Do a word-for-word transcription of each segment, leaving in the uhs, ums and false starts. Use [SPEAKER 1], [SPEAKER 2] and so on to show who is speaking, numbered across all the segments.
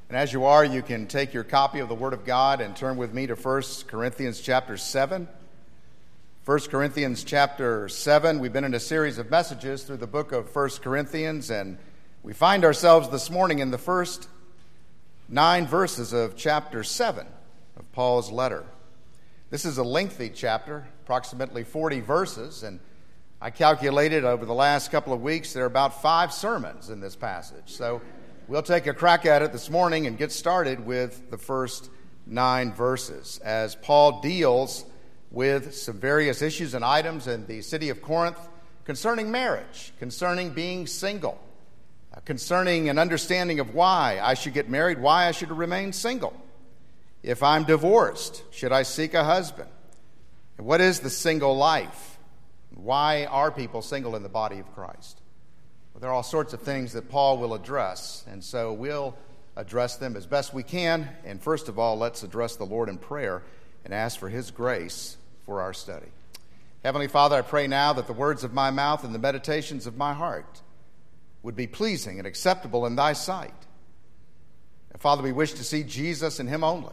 [SPEAKER 1] And as you are, you can take your copy of the Word of God and turn with me to First Corinthians chapter seven. First Corinthians chapter seven, we've been in a series of messages through the book of First Corinthians, and we find ourselves this morning in the first nine verses of chapter seven of Paul's letter. This is a lengthy chapter, approximately forty verses, and I calculated over the last couple of weeks there are about five sermons in this passage. So we'll take a crack at it this morning and get started with the first nine verses as Paul deals with some various issues and items in the city of Corinth concerning marriage, concerning being single, uh, concerning an understanding of why I should get married, why I should remain single. If I'm divorced, should I seek a husband? And what is the single life? Why are people single in the body of Christ? Well, there are all sorts of things that Paul will address, and so we'll address them as best we can. And first of all, let's address the Lord in prayer and ask for His grace for our study. Heavenly Father, I pray now that the words of my mouth and the meditations of my heart would be pleasing and acceptable in Thy sight. And Father, we wish to see Jesus and Him only.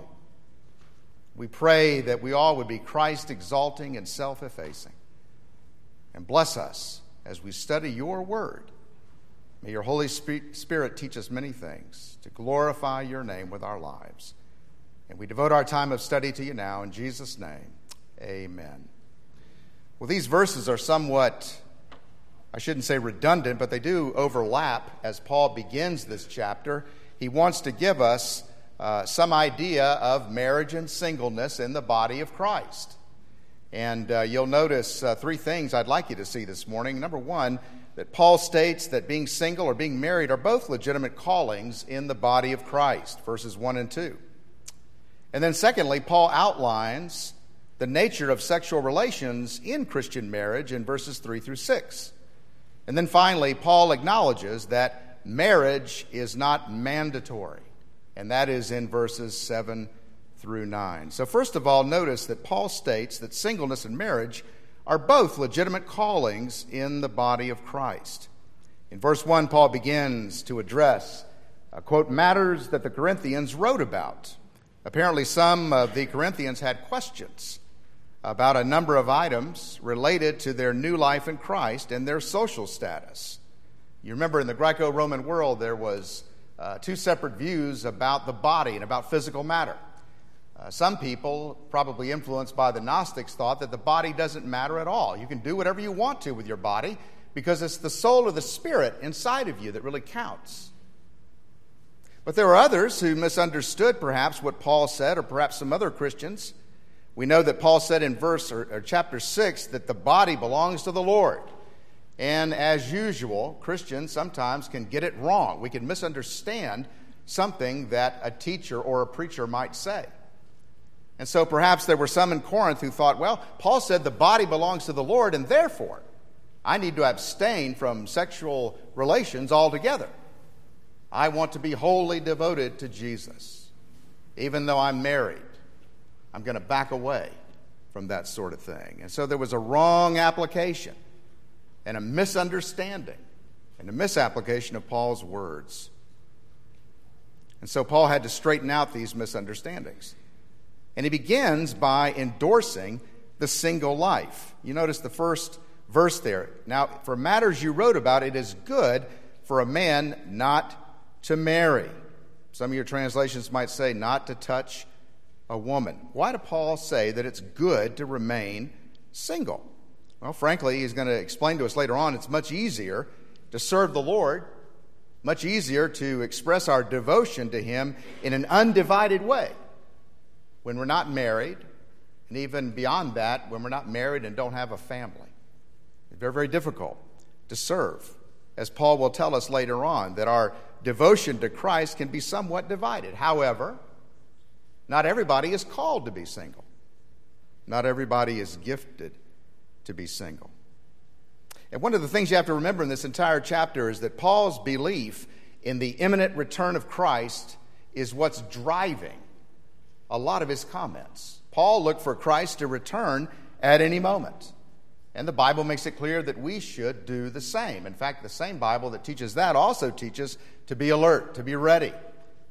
[SPEAKER 1] We pray that we all would be Christ-exalting and self-effacing. And bless us as we study Your Word. May Your Holy Spirit teach us many things to glorify Your name with our lives. And we devote our time of study to You now. In Jesus' name, amen. Well, these verses are somewhat, I shouldn't say redundant, but they do overlap as Paul begins this chapter. He wants to give us uh, some idea of marriage and singleness in the body of Christ. And uh, you'll notice uh, three things I'd like you to see this morning. Number one, that Paul states that being single or being married are both legitimate callings in the body of Christ, verses one and two. And then secondly, Paul outlines the nature of sexual relations in Christian marriage in verses three through six. And then finally, Paul acknowledges that marriage is not mandatory, and that is in verses seven through nine. So first of all, notice that Paul states that singleness and marriage are both legitimate callings in the body of Christ. In verse one, Paul begins to address, uh, quote, matters that the Corinthians wrote about. Apparently, some of the Corinthians had questions about a number of items related to their new life in Christ and their social status. You remember in the Greco-Roman world, there was uh, two separate views about the body and about physical matter. Uh, some people, probably influenced by the Gnostics, thought that the body doesn't matter at all. You can do whatever you want to with your body because it's the soul or the spirit inside of you that really counts. But there were others who misunderstood perhaps what Paul said, or perhaps some other Christians. We know that Paul said in verse or, or chapter six that the body belongs to the Lord. And as usual, Christians sometimes can get it wrong. We can misunderstand something that a teacher or a preacher might say. And so perhaps there were some in Corinth who thought, well, Paul said the body belongs to the Lord, and therefore I need to abstain from sexual relations altogether. I want to be wholly devoted to Jesus. Even though I'm married, I'm going to back away from that sort of thing. And so there was a wrong application and a misunderstanding and a misapplication of Paul's words. And so Paul had to straighten out these misunderstandings. And he begins by endorsing the single life. You notice the first verse there. Now, for matters you wrote about, it is good for a man not to marry. Some of your translations might say not to touch a woman. Why did Paul say that it's good to remain single? Well, frankly, he's going to explain to us later on, it's much easier to serve the Lord, much easier to express our devotion to Him in an undivided way when we're not married, and even beyond that, when we're not married and don't have a family. It's very, very difficult to serve, as Paul will tell us later on, that our devotion to Christ can be somewhat divided. However, not everybody is called to be single. Not everybody is gifted to be single. And one of the things you have to remember in this entire chapter is that Paul's belief in the imminent return of Christ is what's driving a lot of his comments. Paul looked for Christ to return at any moment. And the Bible makes it clear that we should do the same. In fact, the same Bible that teaches that also teaches to be alert, to be ready.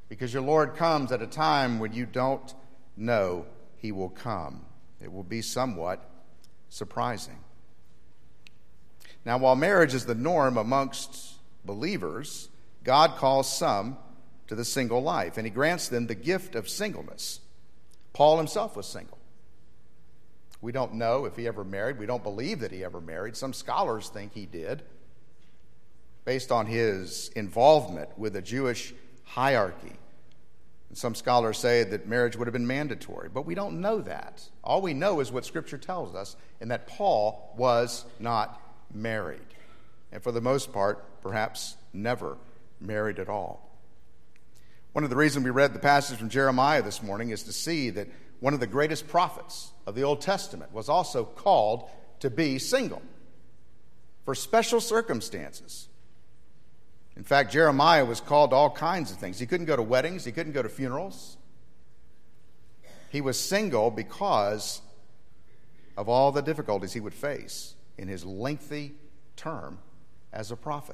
[SPEAKER 1] because your Lord comes at a time when you don't know he will come. It will be somewhat surprising. Now, while marriage is the norm amongst believers, God calls some to the single life, and he grants them the gift of singleness. Paul himself was single. We don't know if he ever married. We don't believe that he ever married. Some scholars think he did, based on his involvement with the Jewish hierarchy. And some scholars say that marriage would have been mandatory, but we don't know that. All we know is what Scripture tells us, and that Paul was not married. And for the most part, perhaps never married at all. One of the reasons we read the passage from Jeremiah this morning is to see that one of the greatest prophets of the Old Testament was also called to be single for special circumstances. In fact, Jeremiah was called to all kinds of things. He couldn't go to weddings. He couldn't go to funerals. He was single because of all the difficulties he would face in his lengthy term as a prophet.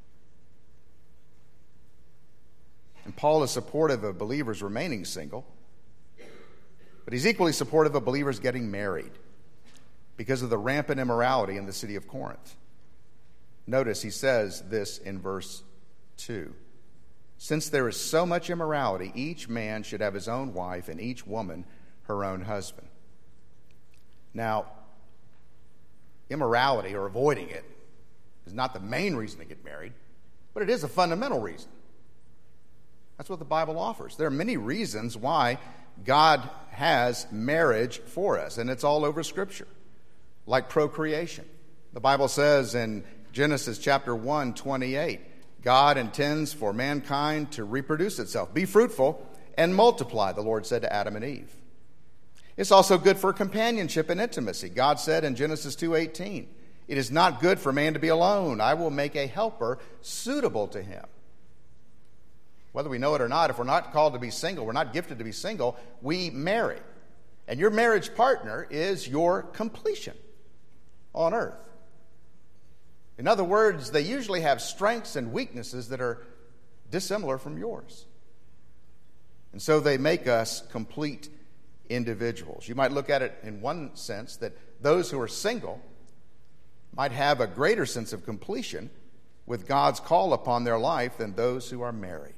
[SPEAKER 1] And Paul is supportive of believers remaining single, but he's equally supportive of believers getting married because of the rampant immorality in the city of Corinth. Notice he says this in verse two. Since there is so much immorality, each man should have his own wife and each woman her own husband. Now, immorality or avoiding it is not the main reason to get married, but it is a fundamental reason. That's what the Bible offers. There are many reasons why God has marriage for us, and it's all over Scripture, like procreation. The Bible says in Genesis chapter one, twenty-eight, God intends for mankind to reproduce itself. Be fruitful and multiply, the Lord said to Adam and Eve. It's also good for companionship and intimacy. God said in Genesis two eighteen, it is not good for man to be alone. I will make a helper suitable to him. Whether we know it or not, if we're not called to be single, we're not gifted to be single, we marry. And your marriage partner is your completion on earth. In other words, they usually have strengths and weaknesses that are dissimilar from yours. And so they make us complete individuals. You might look at it in one sense that those who are single might have a greater sense of completion with God's call upon their life than those who are married.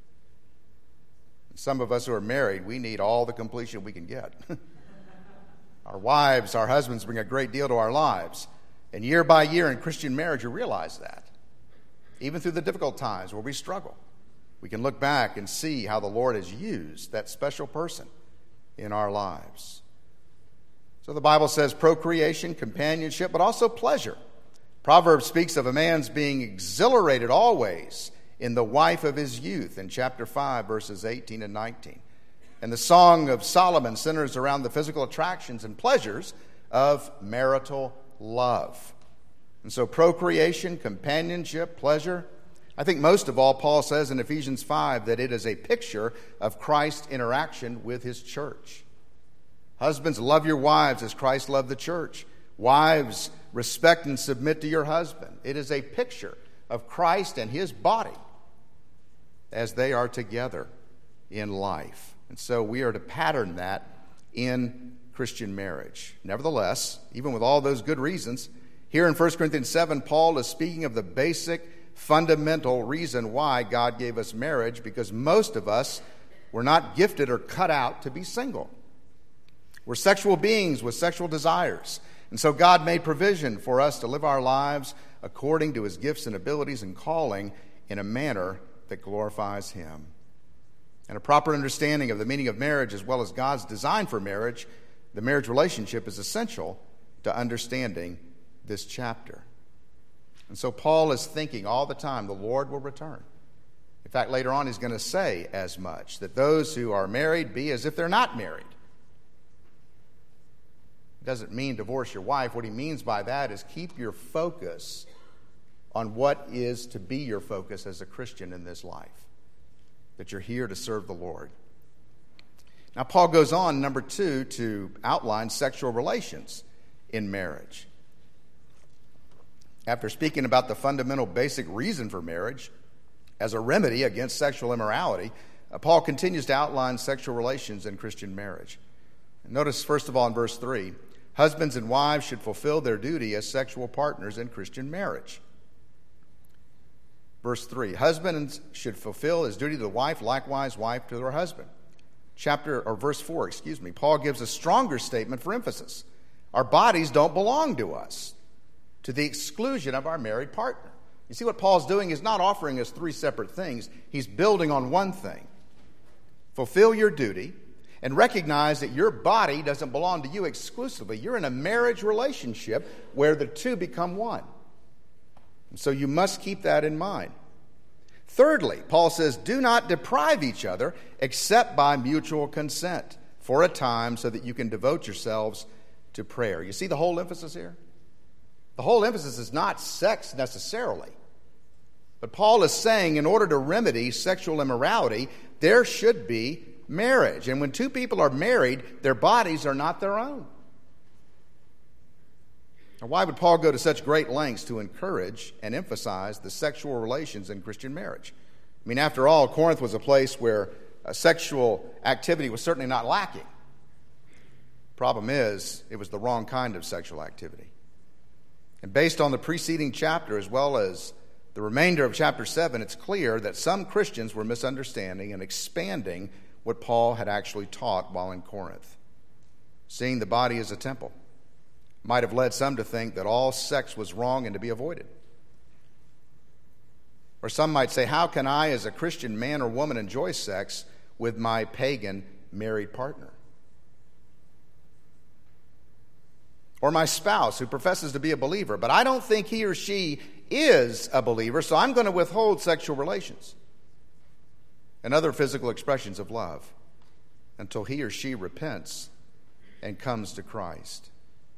[SPEAKER 1] Some of us who are married, we need all the completion we can get. Our wives, our husbands bring a great deal to our lives. And year by year in Christian marriage, you realize that. Even through the difficult times where we struggle, we can look back and see how the Lord has used that special person in our lives. So the Bible says procreation, companionship, but also pleasure. Proverbs speaks of a man's being exhilarated always in the wife of his youth in chapter five, verses eighteen and nineteen. And the Song of Solomon centers around the physical attractions and pleasures of marital love. And so procreation, companionship, pleasure. I think most of all, Paul says in Ephesians five that it is a picture of Christ's interaction with his church. Husbands, love your wives as Christ loved the church. Wives, respect and submit to your husband. It is a picture of Christ and his body as they are together in life. And so we are to pattern that in Christian marriage. Nevertheless, even with all those good reasons, here in First Corinthians seven, Paul is speaking of the basic, fundamental reason why God gave us marriage, because most of us were not gifted or cut out to be single. We're sexual beings with sexual desires. And so God made provision for us to live our lives according to his gifts and abilities and calling in a manner that glorifies him. And a proper understanding of the meaning of marriage as well as God's design for marriage, the marriage relationship, is essential to understanding this chapter. And so Paul is thinking all the time the Lord will return. In fact, later on he's going to say as much, that those who are married be as if they're not married. It doesn't mean divorce your wife. What he means by that is keep your focus on what is to be your focus as a Christian in this life, that you're here to serve the Lord. Now, Paul goes on, number two, to outline sexual relations in marriage. After speaking about the fundamental basic reason for marriage as a remedy against sexual immorality, uh, Paul continues to outline sexual relations in Christian marriage. And notice, first of all, in verse three, husbands and wives should fulfill their duty as sexual partners in Christian marriage. Verse three, husbands should fulfill his duty to the wife, likewise wife to her husband. Chapter, or verse four, excuse me, Paul gives a stronger statement for emphasis. Our bodies don't belong to us, to the exclusion of our married partner. You see, what Paul's doing is not offering us three separate things. He's building on one thing. Fulfill your duty and recognize that your body doesn't belong to you exclusively. You're in a marriage relationship where the two become one. So you must keep that in mind. Thirdly, Paul says, do not deprive each other except by mutual consent for a time so that you can devote yourselves to prayer. You see the whole emphasis here? The whole emphasis is not sex necessarily. But Paul is saying in order to remedy sexual immorality, there should be marriage. And when two people are married, their bodies are not their own. Now, why would Paul go to such great lengths to encourage and emphasize the sexual relations in Christian marriage? I mean, after all, Corinth was a place where uh, sexual activity was certainly not lacking. Problem is, it was the wrong kind of sexual activity. And based on the preceding chapter as well as the remainder of chapter seven, it's clear that some Christians were misunderstanding and expanding what Paul had actually taught while in Corinth. Seeing the body as a temple might have led some to think that all sex was wrong and to be avoided. Or some might say, how can I as a Christian man or woman enjoy sex with my pagan married partner? Or my spouse who professes to be a believer, but I don't think he or she is a believer, so I'm going to withhold sexual relations and other physical expressions of love until he or she repents and comes to Christ.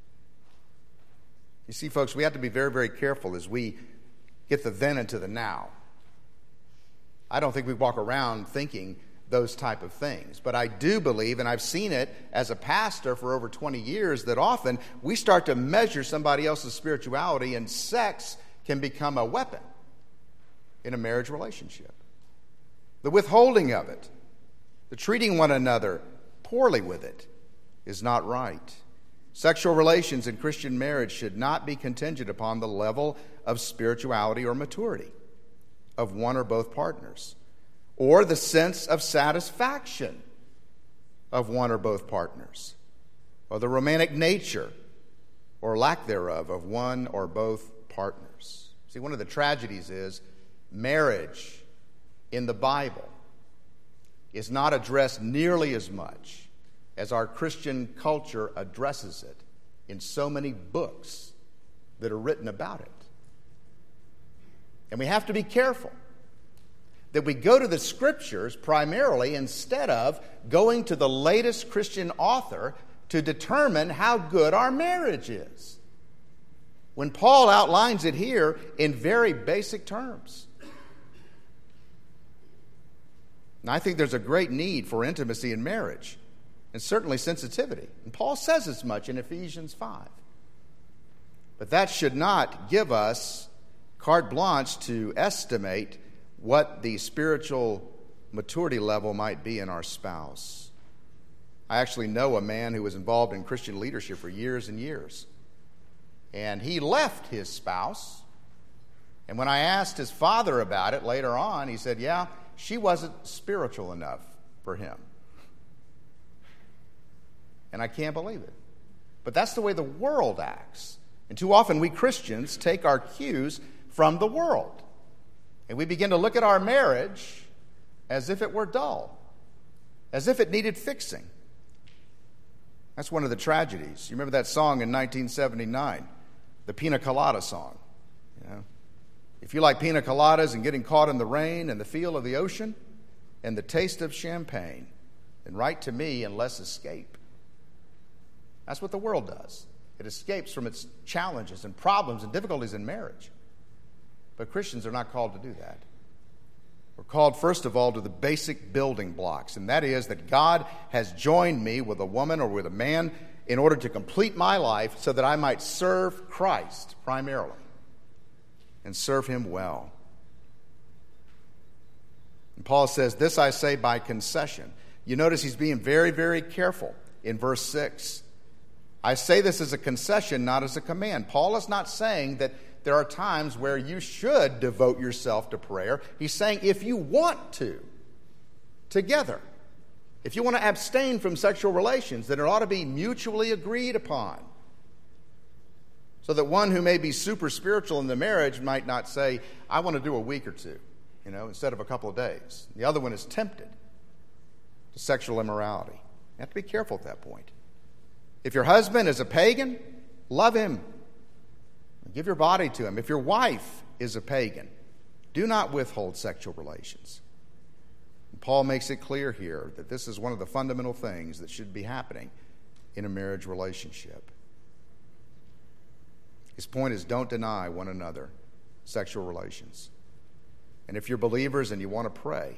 [SPEAKER 1] You see, folks, we have to be very, very careful as we get the then into the now. I don't think we walk around thinking those type of things. But I do believe, and I've seen it as a pastor for over twenty years, that often we start to measure somebody else's spirituality, and sex can become a weapon in a marriage relationship. The withholding of it, the treating one another poorly with it, is not right. Sexual relations in Christian marriage should not be contingent upon the level of spirituality or maturity of one or both partners, or the sense of satisfaction of one or both partners, or the romantic nature or lack thereof of one or both partners. See, one of the tragedies is marriage in the Bible is not addressed nearly as much as our Christian culture addresses it in so many books that are written about it. And we have to be careful that we go to the Scriptures primarily instead of going to the latest Christian author to determine how good our marriage is, when Paul outlines it here in very basic terms. And I think there's a great need for intimacy in marriage, and certainly sensitivity. And Paul says as much in Ephesians five. But that should not give us carte blanche to estimate what the spiritual maturity level might be in our spouse. I actually know a man who was involved in Christian leadership for years and years. And he left his spouse. And when I asked his father about it later on, he said, yeah, she wasn't spiritual enough for him. And I can't believe it. But that's the way the world acts. And too often we Christians take our cues from the world. And we begin to look at our marriage as if it were dull, as if it needed fixing. That's one of the tragedies. You remember that song in nineteen seventy-nine, the Pina Colada song. You know, if you like pina coladas and getting caught in the rain and the feel of the ocean and the taste of champagne, then write to me and let's escape. That's what the world does. It escapes from its challenges and problems and difficulties in marriage. But Christians are not called to do that. We're called, first of all, to the basic building blocks, and that is that God has joined me with a woman or with a man in order to complete my life so that I might serve Christ primarily and serve him well. And Paul says, this I say by concession. You notice he's being very, very careful in verse six. I say this as a concession, not as a command. Paul is not saying that there are times where you should devote yourself to prayer. He's saying if you want to, together, if you want to abstain from sexual relations, then it ought to be mutually agreed upon. So that one who may be super spiritual in the marriage might not say, I want to do a week or two, you know, instead of a couple of days. The other one is tempted to sexual immorality. You have to be careful at that point. If your husband is a pagan, love him. Give your body to him. If your wife is a pagan, do not withhold sexual relations. And Paul makes it clear here that this is one of the fundamental things that should be happening in a marriage relationship. His point is, don't deny one another sexual relations. And if you're believers and you want to pray,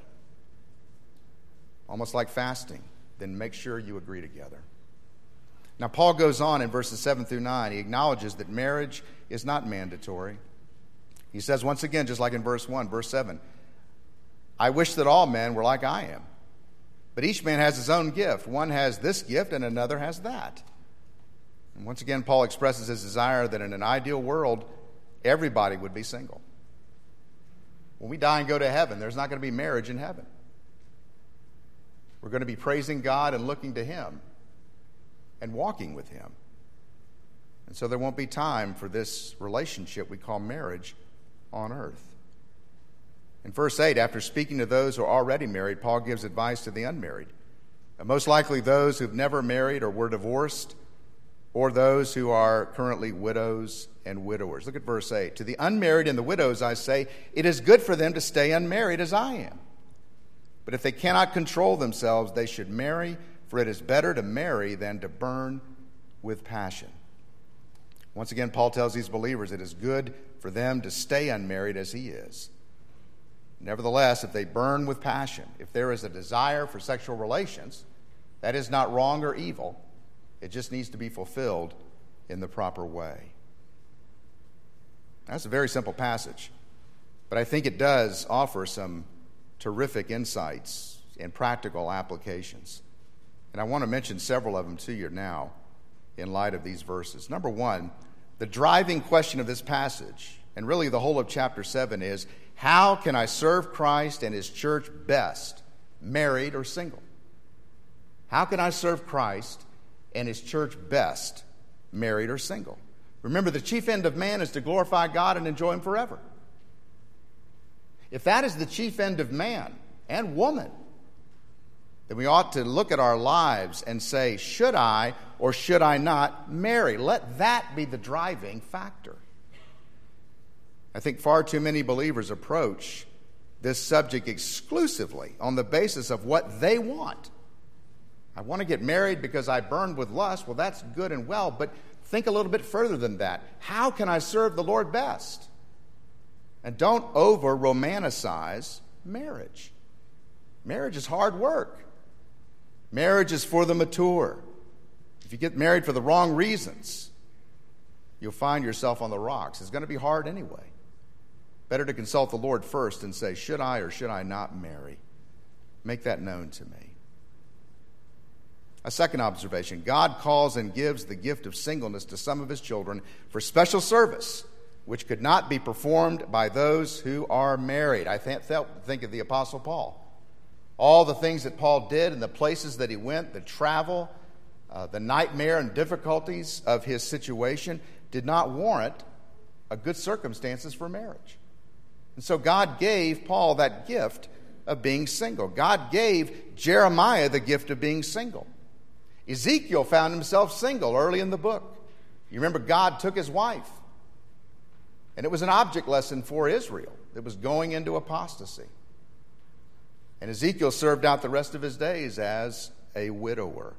[SPEAKER 1] almost like fasting, then make sure you agree together. Now, Paul goes on in verses seven through nine. He acknowledges that marriage is not mandatory. He says once again, just like in verse one, verse seven, I wish that all men were like I am. But each man has his own gift. One has this gift and another has that. And once again, Paul expresses his desire that in an ideal world, everybody would be single. When we die and go to heaven, there's not going to be marriage in heaven. We're going to be praising God and looking to Him and walking with Him. And so there won't be time for this relationship we call marriage on earth. In verse eight, after speaking to those who are already married, Paul gives advice to the unmarried. And most likely those who've never married or were divorced, or those who are currently widows and widowers. Look at verse eight. To the unmarried and the widows I say, it is good for them to stay unmarried as I am. But if they cannot control themselves, they should marry, for it is better to marry than to burn with passion. Once again, Paul tells these believers it is good for them to stay unmarried as he is. Nevertheless, if they burn with passion, if there is a desire for sexual relations, that is not wrong or evil. It just needs to be fulfilled in the proper way. That's a very simple passage, but I think it does offer some terrific insights and practical applications. And I want to mention several of them to you now in light of these verses. Number one, the driving question of this passage, and really the whole of chapter seven, is how can I serve Christ and His church best, married or single? How can I serve Christ and His church best, married or single? Remember, the chief end of man is to glorify God and enjoy Him forever. If that is the chief end of man and woman, then we ought to look at our lives and say, should I or should I not marry? Let that be the driving factor. I think far too many believers approach this subject exclusively on the basis of what they want. I want to get married because I burned with lust. Well, that's good and well, but think a little bit further than that. How can I serve the Lord best? And don't over-romanticize marriage. Marriage is hard work. Marriage is for the mature. If you get married for the wrong reasons, you'll find yourself on the rocks. It's going to be hard anyway. Better to consult the Lord first and say, should I or should I not marry? Make that known to me. A second observation, God calls and gives the gift of singleness to some of His children for special service, which could not be performed by those who are married. I think of the Apostle Paul. All the things that Paul did and the places that he went, the travel, uh, the nightmare and difficulties of his situation did not warrant a good circumstances for marriage. And so God gave Paul that gift of being single. God gave Jeremiah the gift of being single. Ezekiel found himself single early in the book. You remember God took his wife. And it was an object lesson for Israel that was going into apostasy. And Ezekiel served out the rest of his days as a widower.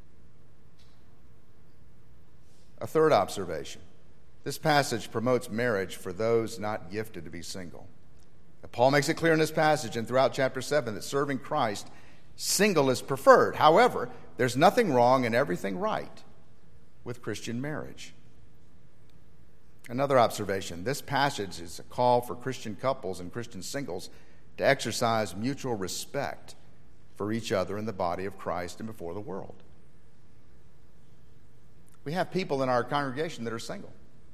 [SPEAKER 1] A third observation. This passage promotes marriage for those not gifted to be single. Now, Paul makes it clear in this passage and throughout chapter seven that serving Christ, single is preferred. However, there's nothing wrong and everything right with Christian marriage. Another observation. This passage is a call for Christian couples and Christian singles to exercise mutual respect for each other in the body of Christ and before the world. We have people in our congregation that are single.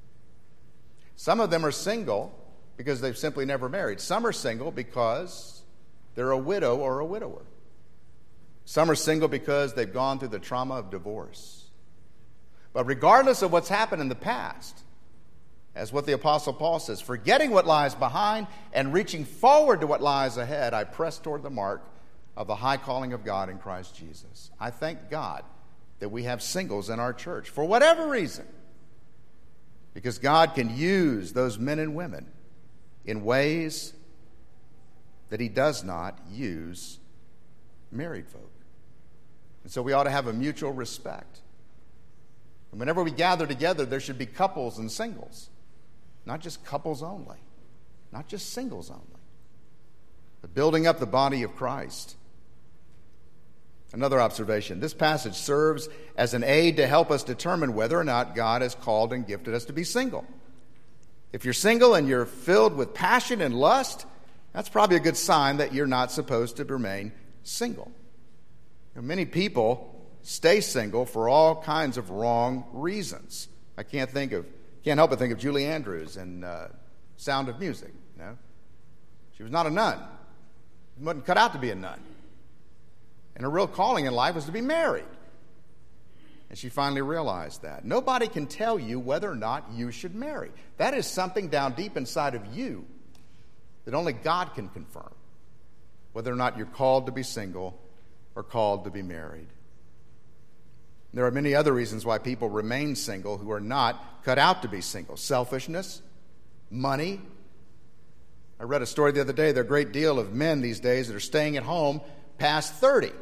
[SPEAKER 1] Some of them are single because they've simply never married. Some are single because they're a widow or a widower. Some are single because they've gone through the trauma of divorce. But regardless of what's happened in the past, as what the Apostle Paul says, forgetting what lies behind and reaching forward to what lies ahead, I press toward the mark of the high calling of God in Christ Jesus. I thank God that we have singles in our church for whatever reason, because God can use those men and women in ways that he does not use married folk. And so we ought to have a mutual respect. And whenever we gather together, there should be couples and singles, not just couples only, not just singles only, but building up the body of Christ. Another observation, this passage serves as an aid to help us determine whether or not God has called and gifted us to be single. If you're single and you're filled with passion and lust, that's probably a good sign that you're not supposed to remain single. Now, many people stay single for all kinds of wrong reasons. I can't think of, can't help but think of Julie Andrews in uh, Sound of Music. You know? She was not a nun. She wasn't cut out to be a nun. And her real calling in life was to be married. And she finally realized that. Nobody can tell you whether or not you should marry. That is something down deep inside of you that only God can confirm, whether or not you're called to be single or called to be married. There are many other reasons why people remain single who are not cut out to be single. Selfishness, money. I read a story the other day. There are a great deal of men these days that are staying at home past thirty.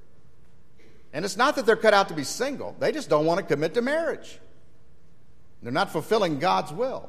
[SPEAKER 1] And it's not that they're cut out to be single. They just don't want to commit to marriage. They're not fulfilling God's will.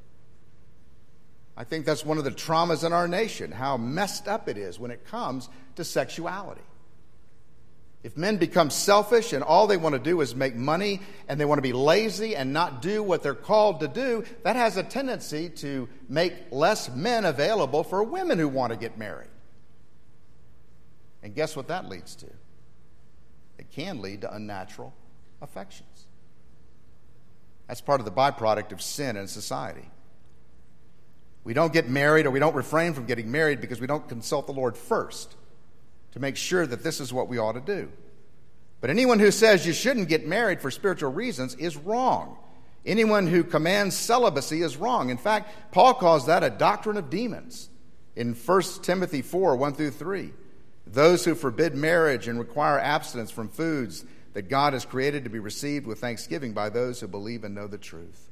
[SPEAKER 1] I think that's one of the traumas in our nation, how messed up it is when it comes to sexuality. If men become selfish and all they want to do is make money and they want to be lazy and not do what they're called to do, that has a tendency to make less men available for women who want to get married. And guess what that leads to? It can lead to unnatural affections. That's part of the byproduct of sin in society. We don't get married, or we don't refrain from getting married because we don't consult the Lord first to make sure that this is what we ought to do. But anyone who says you shouldn't get married for spiritual reasons is wrong. Anyone who commands celibacy is wrong. In fact, Paul calls that a doctrine of demons in First Timothy four, one through three. Those who forbid marriage and require abstinence from foods that God has created to be received with thanksgiving by those who believe and know the truth.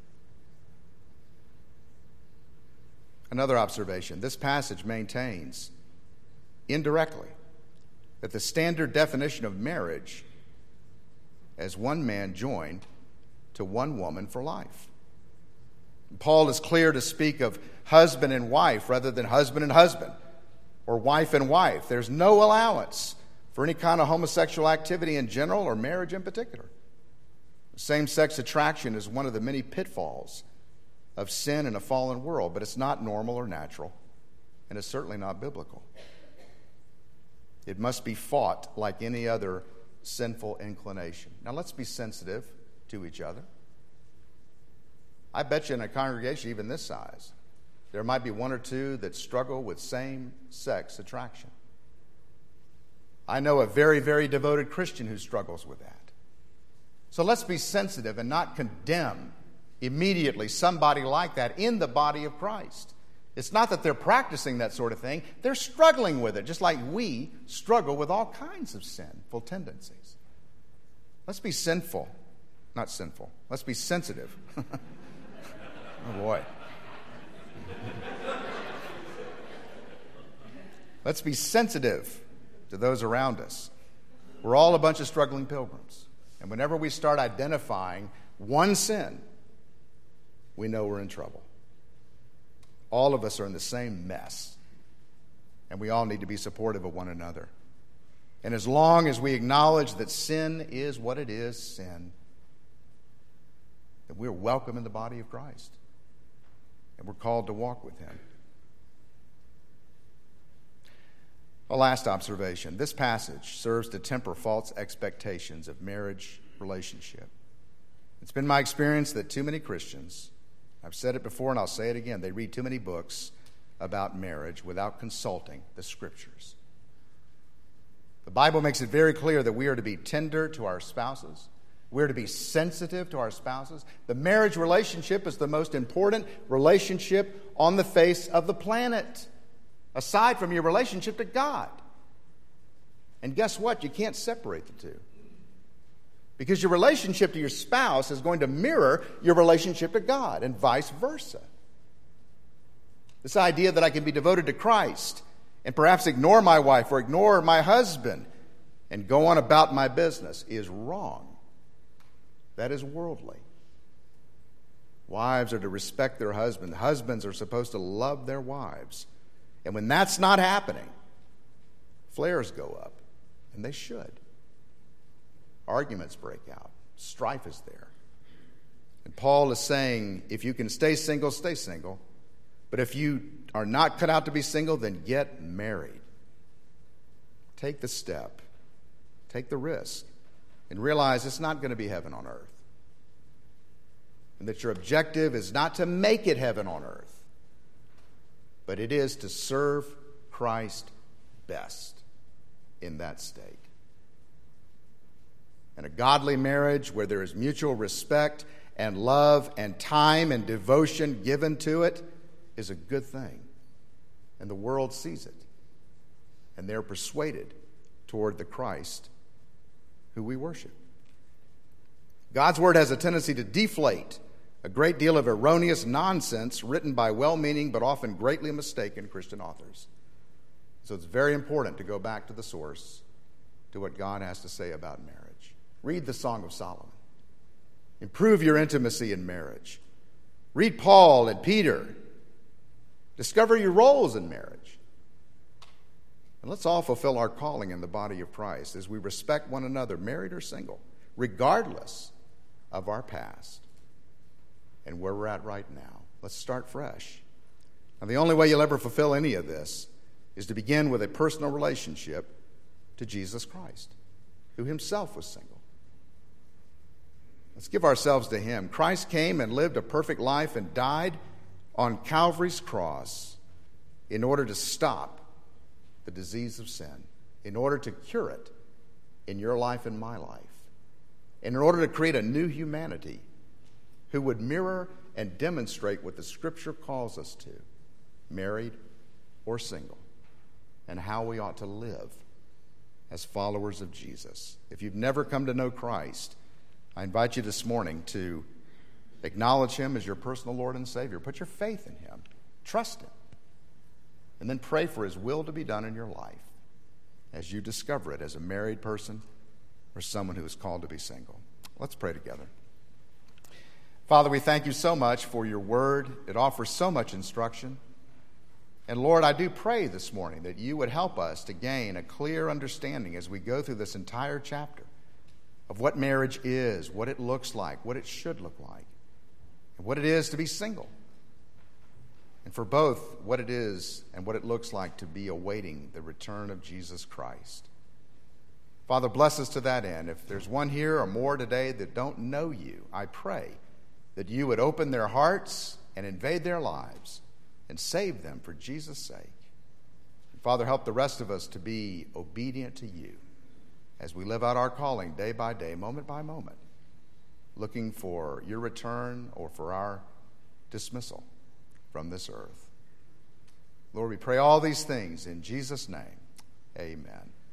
[SPEAKER 1] Another observation, this passage maintains indirectly that the standard definition of marriage as one man joined to one woman for life. Paul is clear to speak of husband and wife rather than husband and husband, or wife and wife. There's no allowance for any kind of homosexual activity in general or marriage in particular. Same-sex attraction is one of the many pitfalls of sin in a fallen world, but it's not normal or natural, and it's certainly not biblical. It must be fought like any other sinful inclination. Now let's be sensitive to each other. I bet you in a congregation even this size, there might be one or two that struggle with same-sex attraction. I know a very, very devoted Christian who struggles with that. So let's be sensitive and not condemn immediately somebody like that in the body of Christ. It's not that they're practicing that sort of thing. They're struggling with it, just like we struggle with all kinds of sinful tendencies. Let's be sinful. Not sinful. Let's be sensitive. Oh, boy. Let's be sensitive to those around us. We're all a bunch of struggling pilgrims. And whenever we start identifying one sin, we know we're in trouble. All of us are in the same mess. And we all need to be supportive of one another. And as long as we acknowledge that sin is what it is, sin, that we're welcome in the body of Christ. And we're called to walk with him. A last observation. This passage serves to temper false expectations of marriage relationship. It's been my experience that too many Christians, I've said it before and I'll say it again, they read too many books about marriage without consulting the Scriptures. The Bible makes it very clear that we are to be tender to our spouses. We're to be sensitive to our spouses. The marriage relationship is the most important relationship on the face of the planet, aside from your relationship to God. And guess what? You can't separate the two. Because your relationship to your spouse is going to mirror your relationship to God, and vice versa. This idea that I can be devoted to Christ and perhaps ignore my wife or ignore my husband and go on about my business is wrong. That is worldly. Wives are to respect their husband. Husbands are supposed to love their wives. And when that's not happening, flares go up, and they should. Arguments break out. Strife is there. And Paul is saying, if you can stay single, stay single. But if you are not cut out to be single, then get married. Take the step. Take the risk. And realize it's not going to be heaven on earth. And that your objective is not to make it heaven on earth, but it is to serve Christ best in that state. And a godly marriage where there is mutual respect and love and time and devotion given to it is a good thing. And the world sees it. And they're persuaded toward the Christ who we worship. God's word has a tendency to deflate a great deal of erroneous nonsense written by well-meaning but often greatly mistaken Christian authors. So it's very important to go back to the source, to what God has to say about marriage. Read the Song of Solomon. Improve your intimacy in marriage. Read Paul and Peter. Discover your roles in marriage. And let's all fulfill our calling in the body of Christ as we respect one another, married or single, regardless of our past and where we're at right now. Let's start fresh. Now, the only way you'll ever fulfill any of this is to begin with a personal relationship to Jesus Christ, who himself was single. Let's give ourselves to him. Christ came and lived a perfect life and died on Calvary's cross in order to stop the disease of sin, in order to cure it in your life and my life, and in order to create a new humanity who would mirror and demonstrate what the Scripture calls us to, married or single, and how we ought to live as followers of Jesus. If you've never come to know Christ, I invite you this morning to acknowledge him as your personal Lord and Savior. Put your faith in him. Trust him. And then pray for his will to be done in your life as you discover it as a married person or someone who is called to be single. Let's pray together. Father, we thank you so much for your word. It offers so much instruction. And Lord, I do pray this morning that you would help us to gain a clear understanding as we go through this entire chapter of what marriage is, what it looks like, what it should look like, and what it is to be single. And for both, what it is and what it looks like to be awaiting the return of Jesus Christ. Father, bless us to that end. If there's one here or more today that don't know you, I pray that you would open their hearts and invade their lives and save them for Jesus' sake. And Father, help the rest of us to be obedient to you as we live out our calling day by day, moment by moment, looking for your return or for our dismissal from this earth. Lord, we pray all these things in Jesus' name. Amen.